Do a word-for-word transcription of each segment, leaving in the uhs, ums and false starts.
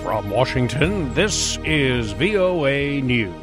From Washington, this is V O A News.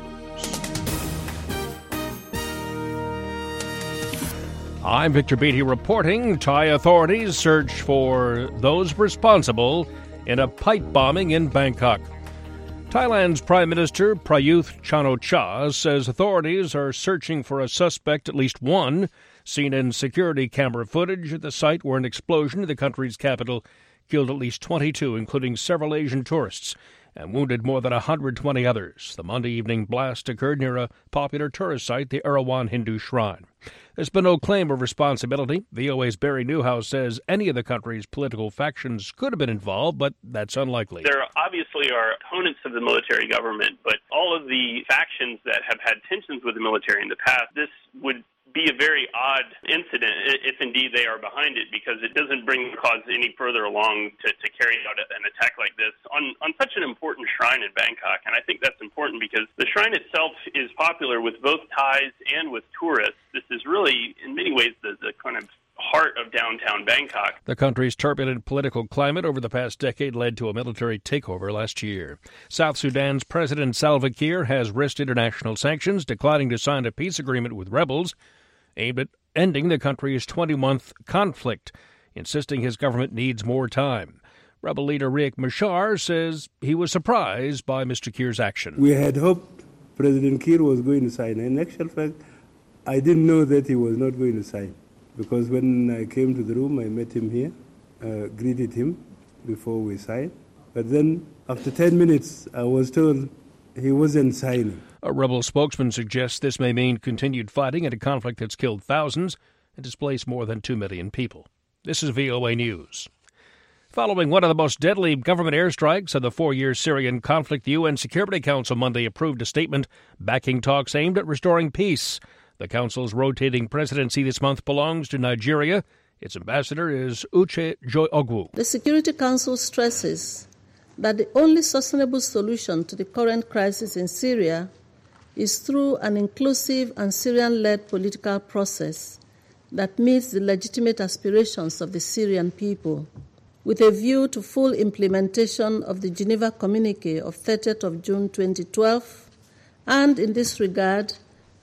I'm Victor Beatty reporting Thai authorities search for those responsible in a pipe bombing in Bangkok. Thailand's Prime Minister Prayuth Chan-o-cha says authorities are searching for a suspect, at least one, seen in security camera footage at the site where an explosion in the country's capital killed at least twenty-two, including several Asian tourists, and wounded more than one hundred twenty others. The Monday evening blast occurred near a popular tourist site, the Erawan Hindu Shrine. There's been no claim of responsibility. V O A's Barry Newhouse says any of the country's political factions could have been involved, but that's unlikely. There obviously are opponents of the military government, but all of the factions that have had tensions with the military in the past, this would be a very odd incident if indeed they are behind it, because it doesn't bring the cause any further along to, to carry out an attack like this on, on such an important shrine in Bangkok. And I think that's important because the shrine itself is popular with both Thais and with tourists. This is really, in many ways, the, the kind of heart of downtown Bangkok. The country's turbulent political climate over the past decade led to a military takeover last year. South Sudan's President Salva Kiir has risked international sanctions, declining to sign a peace agreement with rebels aimed at ending the country's twenty-month conflict, insisting his government needs more time. Rebel leader Riek Machar says he was surprised by Mister Kiir's action. We had hoped President Kiir was going to sign. In actual fact, I didn't know that he was not going to sign, because when I came to the room, I met him here, uh, greeted him before we signed. But then, after ten minutes, I was told he wasn't signing. A rebel spokesman suggests this may mean continued fighting in a conflict that's killed thousands and displaced more than two million people. This is V O A News. Following one of the most deadly government airstrikes of the four-year Syrian conflict, the U N Security Council Monday approved a statement backing talks aimed at restoring peace. The Council's rotating presidency this month belongs to Nigeria. Its ambassador is Uche Joy-Ogwu. The Security Council stresses that the only sustainable solution to the current crisis in Syria is through an inclusive and Syrian-led political process that meets the legitimate aspirations of the Syrian people, with a view to full implementation of the Geneva Communique of thirtieth of June twenty twelve, and in this regard,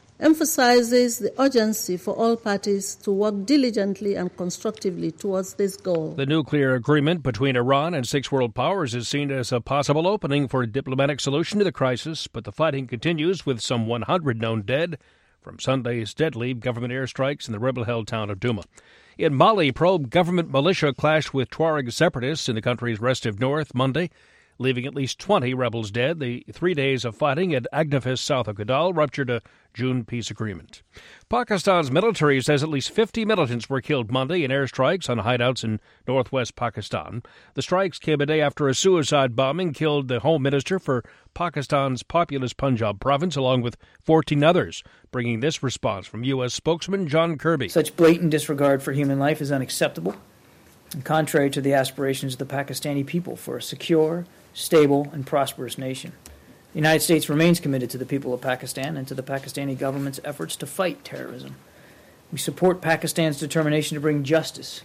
emphasizes the urgency for all parties to work diligently and constructively towards this goal. The nuclear agreement between Iran and six world powers is seen as a possible opening for a diplomatic solution to the crisis, but the fighting continues with some one hundred known dead from Sunday's deadly government airstrikes in the rebel-held town of Douma. In Mali, pro-government militia clashed with Tuareg separatists in the country's restive north Monday, leaving at least twenty rebels dead. The three days of fighting at Agnifis, south of Kidal, ruptured a June peace agreement. Pakistan's military says at least fifty militants were killed Monday in airstrikes on hideouts in northwest Pakistan. The strikes came a day after a suicide bombing killed the Home Minister for Pakistan's populous Punjab province, along with fourteen others, bringing this response from U S spokesman John Kirby. Such blatant disregard for human life is unacceptable and contrary to the aspirations of the Pakistani people for a secure, stable, and prosperous nation. The United States remains committed to the people of Pakistan and to the Pakistani government's efforts to fight terrorism. We support Pakistan's determination to bring justice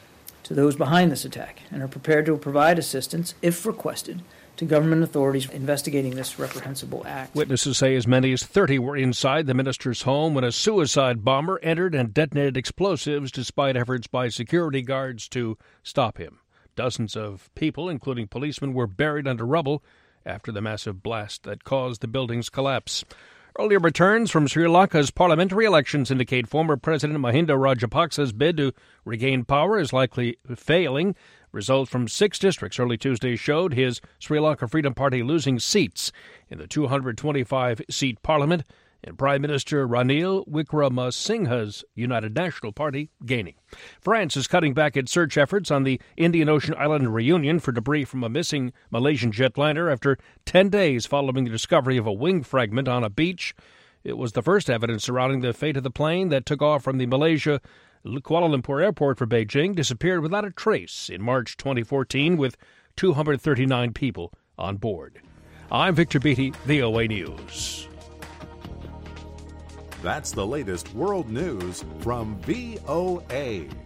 to those behind this attack and are prepared to provide assistance, if requested, to government authorities investigating this reprehensible act. Witnesses say as many as thirty were inside the minister's home when a suicide bomber entered and detonated explosives despite efforts by security guards to stop him. Dozens of people, including policemen, were buried under rubble after the massive blast that caused the building's collapse. Earlier returns from Sri Lanka's parliamentary elections indicate former President Mahinda Rajapaksa's bid to regain power is likely failing. Results from six districts early Tuesday showed his Sri Lanka Freedom Party losing seats in the two hundred twenty-five seat parliament, and Prime Minister Ranil Wickremesinghe's United National Party gaining. France is cutting back its search efforts on the Indian Ocean island Reunion for debris from a missing Malaysian jetliner after ten days following the discovery of a wing fragment on a beach. It was the first evidence surrounding the fate of the plane that took off from the Malaysia Kuala Lumpur airport for Beijing, disappeared without a trace in March twenty fourteen with two hundred thirty-nine people on board. I'm Victor Beatty, V O A News. That's the latest world news from V O A.